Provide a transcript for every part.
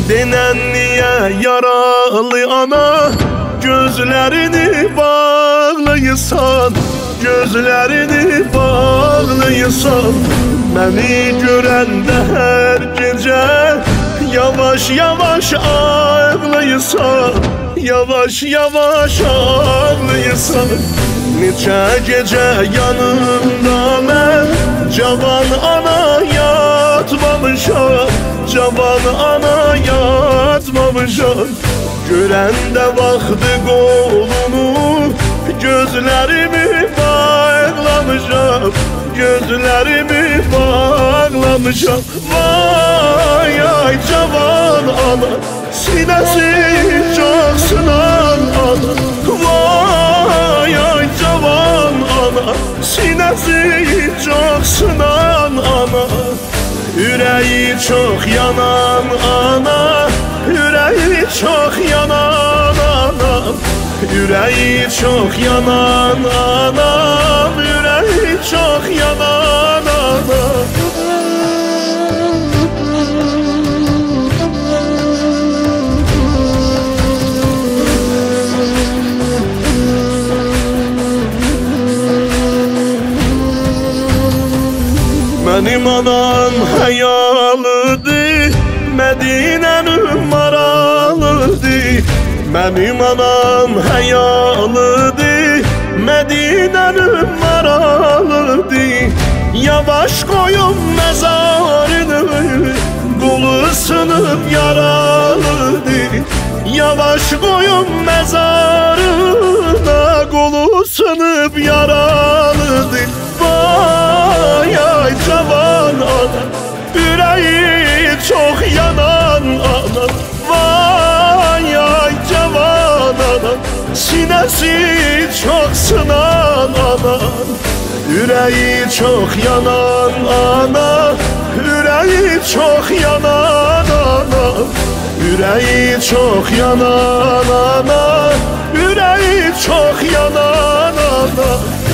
Denen niye yaralı ana, gözlerini bağlıysan, gözlerini bağlıysan. Beni görende her gece yavaş yavaş ağlıysan, yavaş yavaş ağlıysan. Neçə gece yanımda ben cavan ana yatmamışam, cavan ana yatmamışam. Görəndə vaxtı qolunu gözlərimi bağlamışam, gözlərimi bağlamışam. Vay ay cavan ana, sinəsi çox sınan ana. Vay ay cavan ana, sinəsi çox sınan ana. Ürəyi çox yanan ana, ürəyi çox yanan anam, ürəyi çox yanan anam, ürəyi çox yanan anam. Mənim anam həyalıdır, Mədinənin maralıdır. Mənim anam həyalıdır, Mədinənin maralıdır. Yavaş qoyun məzarını, qolu sınıb yaralıdır. Yavaş qoyun məzarına, qolu sınıb yaralıdır. Vay ay cavan ana, ürəyi çox yanan ana. Vay ay cavan ana, sinəsi çox sınan ana. Ürəyi çox yanan ana, ürəyi çox yanan ana. Ürəyi çox yanan ana, ürəyi çox yanan ana.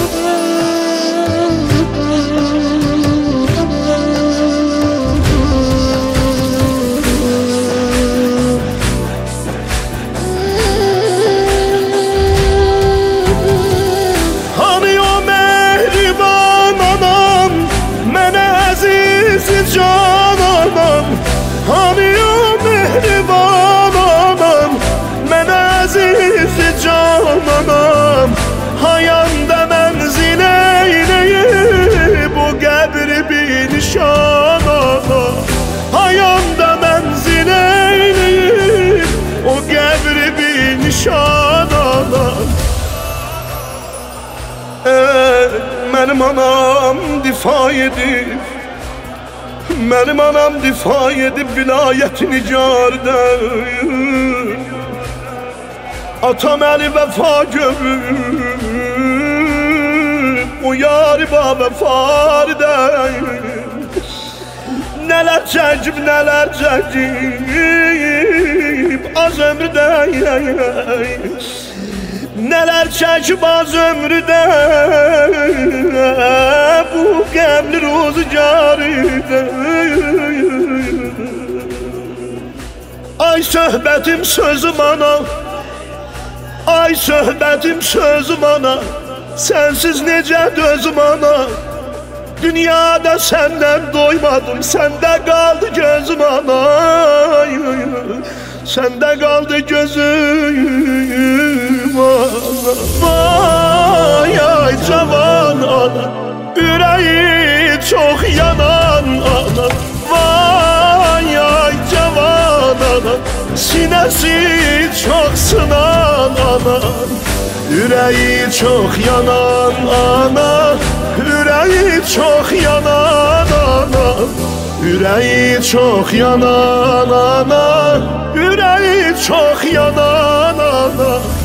Can anam, hani o mehriban anam, mənə əziz can anam. Hayanda mənzil eyləyib o qəbri bir nişan anam. Hayanda mənzil eyləyib o qəbri bir nişan anam. Mənim anam difa edib, mənim anam difa edib vilayət nigardə. Atam əli vəfa görüb, o yari ba vəfardə. Nələr çəkib, nələr çəkib az ömrüdə. Nələr çəkib az ömrüdə, bu qəmli ruzgarıdə. Ay söhbətim sözüm ana, ay söhbətim sözüm ana. Sənsiz necə dözüm ana, dünyada səndən doymadım, səndə qaldı gözüm ana. Səndə qaldı gözüm ana. Vay ay cavan ana, ürəyi çox yanan ana. Vay ay cavan ana, sinəsi çox sınan ana. Ürəyi çox yanan ana, ürəyi çox yanan ana. Ürəyi çox yanan ana, ürəyi çox yanan ana.